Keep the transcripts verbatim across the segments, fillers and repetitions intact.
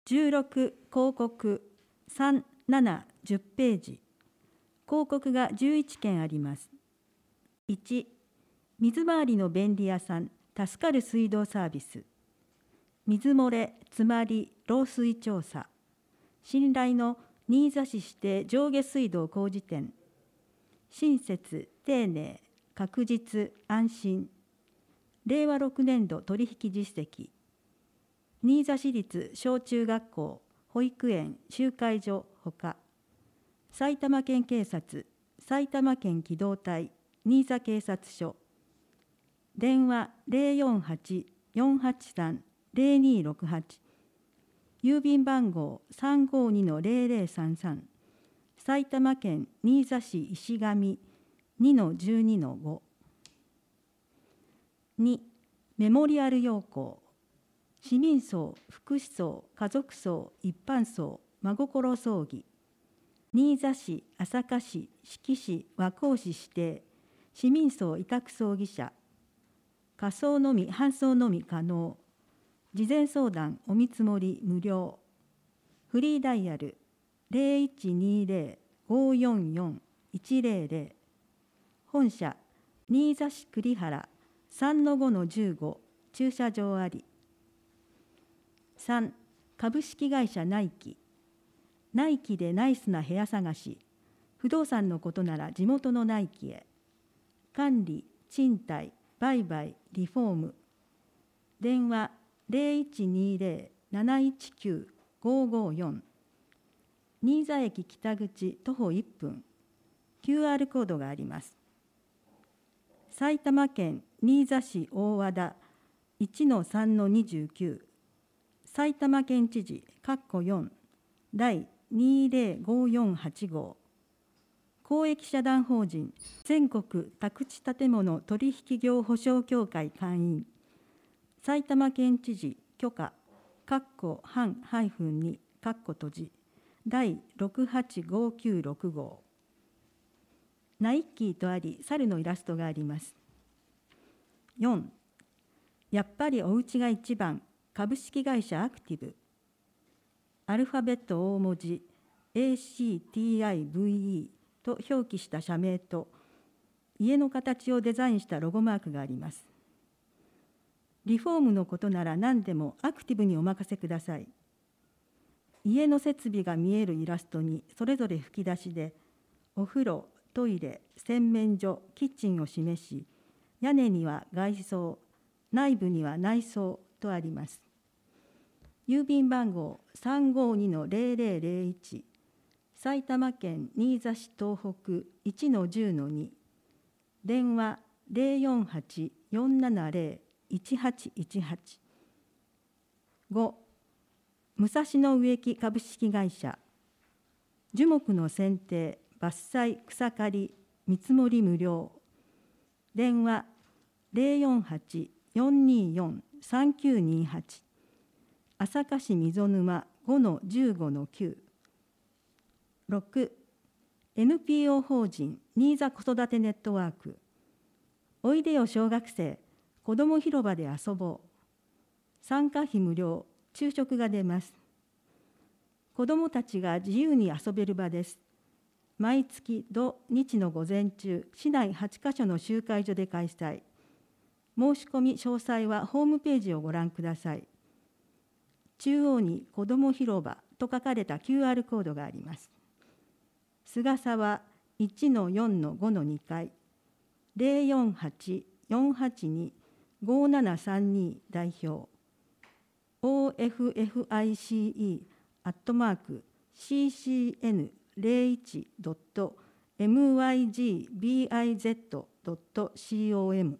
じゅうろく広告さん、なな、じゅっページ。広告がじゅういっけんあります。いち、水回りの便利屋さん、助かる水道サービス。水漏れ、詰まり、漏水調査。信頼の新座市指定上下水道工事店。親切、丁寧、確実、安心。れいわろくねんど取引実績。新座市立小中学校、保育園、集会所ほか。埼玉県警察、埼玉県機動隊、新座警察署。電話 ゼロよんはち よんはちさん ゼロにろくはち。郵便番号 さんごにのゼロゼロさんさん。埼玉県新座市石上 にのじゅうにのご。に、メモリアル要項。市民葬、福祉葬、家族葬、一般葬、真心葬儀。新座市、朝霞市、志木市、和光市指定、市民葬委託葬儀社。火葬のみ、搬送のみ可能。事前相談、お見積もり無料。フリーダイヤルゼロいちにゼロ ごよんよん いちゼロゼロ。本社、新座市栗原 さんのごのじゅうご、駐車場あり。さん、株式会社ナイキ。ナイキでナイスな部屋探し。不動産のことなら地元のナイキへ。管理、賃貸、売買、リフォーム。電話ゼロいちにゼロ なないちきゅう ごごよん。新座駅北口徒歩いっぷん。キューアール コードがあります。埼玉県新座市大和田 いちのさんのにじゅうきゅう。埼玉県知事かっこよんだいにゼロごよんはちごう。公益社団法人全国宅地建物取引業保証協会会員。埼玉県知事許可かっこ半ハイフンにかっこ閉じだいろくはちごきゅうろくごう。ナイッキーとあり猿のイラストがあります。よん、やっぱりお家が一番株式会社アクティブ。アルファベット大文字 エーシーティーアイブイイー と表記した社名と家の形をデザインしたロゴマークがあります。リフォームのことなら何でもアクティブにお任せください。家の設備が見えるイラストにそれぞれ吹き出しでお風呂、トイレ、洗面所、キッチンを示し、屋根には外装、内部には内装とあります。郵便番号 さんごにのゼロゼロゼロいち。埼玉県新座市東北 いちのじゅうのに。電話ゼロよんはち よんななゼロ いちはちいちはち。ご、武蔵野植木株式会社。樹木の剪定、伐採、草刈り、見積もり無料。電話ゼロよんはち よんによん さんきゅうにはち。朝霞市溝沼 ごのじゅうごのきゅう。ろく、エヌピーオー 法人新座子育てネットワーク。おいでよ小学生、子ども広場で遊ぼう。参加費無料、昼食が出ます。子どもたちが自由に遊べる場です。毎月土日の午前中、市内はちかしょの集会所で開催。申し込み詳細はホームページをご覧ください。中央に子ども広場と書かれた キューアール コードがあります。菅沢 いちのよんのごのにかい、ゼロよんはち よんはちに ごななさんに代表、オーエフエフアイシーイー アットマーク シーシーエヌゼロいち ドット エムワイジービーアイゼット ドット コム。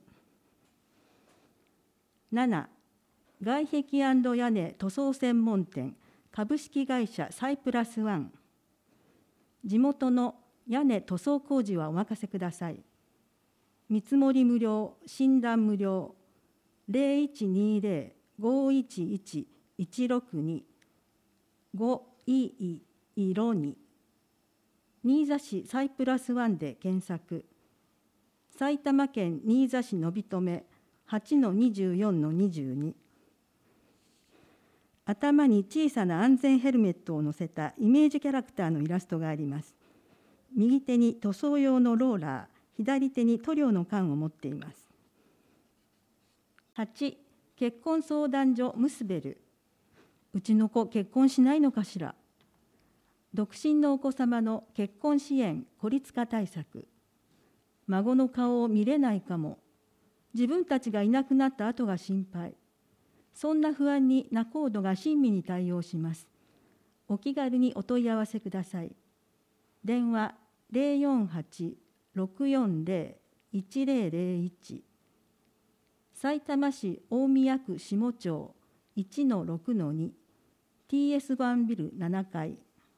なな、外壁&屋根塗装専門店株式会社サイプラスワン。地元の屋根塗装工事はお任せください。見積もり無料、診断無料。ゼロいちにゼロ ごいちいち いちろくに。ごいい色に。新座市サイプラスワンで検索。埼玉県新座市のびとめ はちのにじゅうよんのにじゅうに。 頭に小さな安全ヘルメットを乗せたイメージキャラクターのイラストがあります。右手に塗装用のローラー、左手に塗料の缶を持っています。はち、結婚相談所ムスベル。うちの子結婚しないのかしら。独身のお子様の結婚支援・孤立化対策。孫の顔を見れないかも。自分たちがいなくなった後が心配。そんな不安にナコードが親身に対応します。お気軽にお問い合わせください。電話ゼロよんはち ろくよんゼロ いちゼロゼロいち。さいたま市大宮区下町 いちのろくのに ティーエスワン ビルななかい。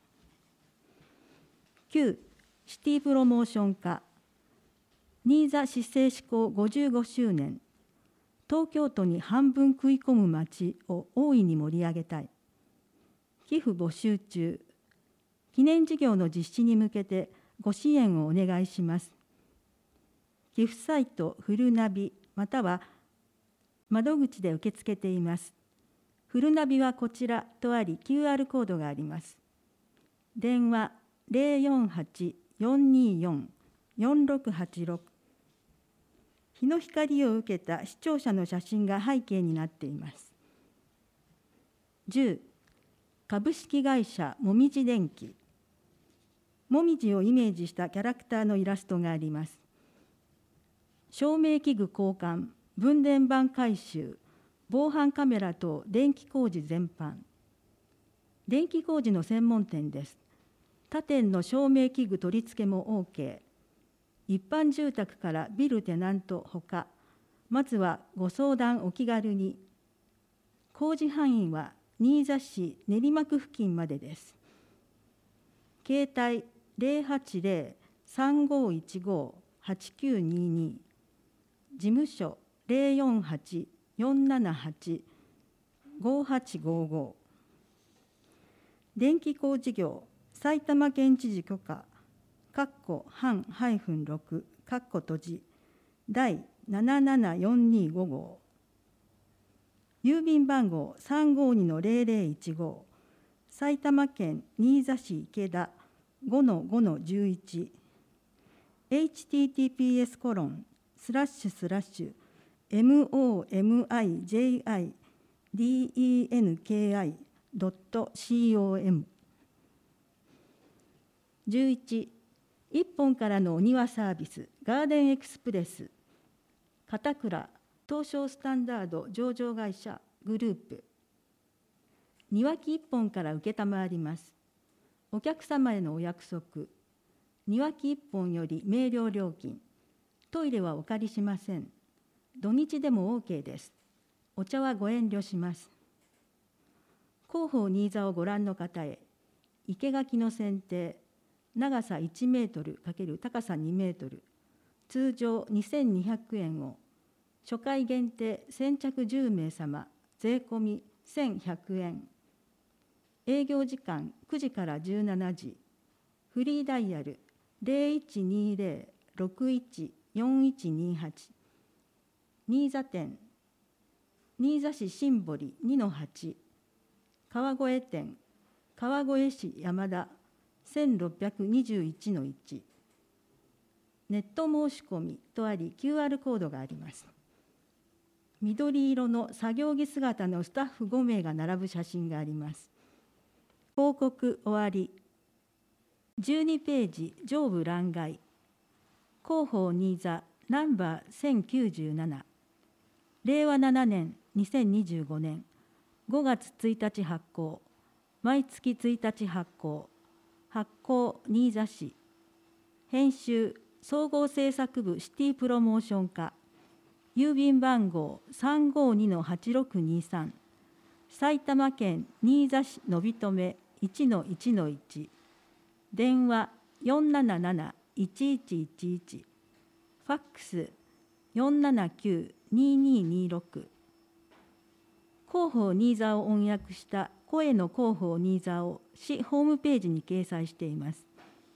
きゅう、シティプロモーション課。新座市政施行ごじゅうごしゅうねん。東京都に半分食い込む街を大いに盛り上げたい。寄付募集中。記念事業の実施に向けてご支援をお願いします。寄付サイトフルナビまたは窓口で受け付けています。フルナビはこちらとあり キューアール コードがあります。電話ゼロよんはち よんによん よんろくはちろく。日の光を受けた視聴者の写真が背景になっています。じゅう、株式会社もみじ電機。もみじをイメージしたキャラクターのイラストがあります。照明器具交換、分電盤改修、防犯カメラ等電気工事全般。電気工事の専門店です。他店の照明器具取り付けも OK。一般住宅からビルテナントほか、まずはご相談お気軽に。工事範囲は新座市練馬区付近までです。携帯ゼロはちゼロ さんごいちご はちきゅうにに。事務所ゼロよんはち よんななはち ごはちごご。電気工事業埼玉県知事許可かっこ半ハイフンろくかっこ閉じ第ななななよんにご号。郵便番号 さんごにのゼロゼロいちご。埼玉県新座市池田 ごのごのじゅういち。エイチティーティーピーエス コロンスラッシュスラッシュ エムオーエムアイジェイアイディーイーエヌケーアイドットコム。じゅういち、一本からのお庭サービスガーデンエクスプレス片倉東証スタンダード上場会社グループ。庭木一本から承ります。お客様へのお約束。庭木一本より明瞭料金。トイレはお借りしません。土日でも OK です。お茶はご遠慮します。広報新座をご覧の方へ、生垣の剪定、長さいちメートル×高さにメートル、通常にせんにひゃくえんを、初回限定先着じゅうめい様、税込みせんひゃくえん。営業時間くじからじゅうしちじ、フリーダイヤルゼロいちにゼロ ろくいち よんいちにはち。新座店、新座市新堀 にのはち、川越店、川越市山田せんろっぴゃくにじゅういちのいち。ネット申し込みとあり キューアール コードがあります。緑色の作業着姿のスタッフごめいが並ぶ写真があります。広告終わり。じゅうにページ上部欄外。広報新座ナンバーせんきゅうじゅうなな。れいわななねんにせんにじゅうごねんごがつついたち発行。毎月ついたち発行。発行新座市。編集総合制作部シティプロモーション課。郵便番号 さんごにのはちろくにさん。埼玉県新座市のびとめ いちのいちのいち。電話 よんなななな いちいちいちいち。ファックス よんななきゅう にににろく。広報新座を音訳した声の広報新座を市ホームページに掲載しています。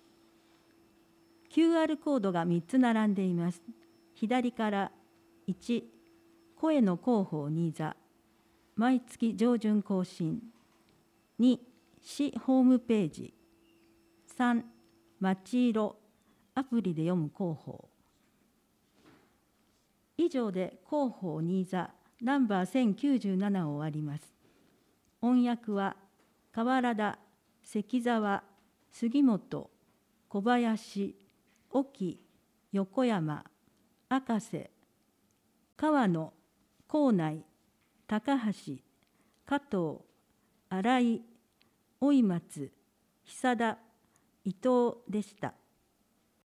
キューアール コードがみっつ並んでいます。左からいち、声の広報新座。 毎月上旬更新。に、市ホームページ。さん、町色、アプリで読む広報。以上で広報新座ナンバーせんきゅうじゅうななを終わります。音訳は河原田、関澤、杉本、小林、沖、横山、赤瀬、川野、高内、高橋、加藤、新井、老松、久田、伊藤でした。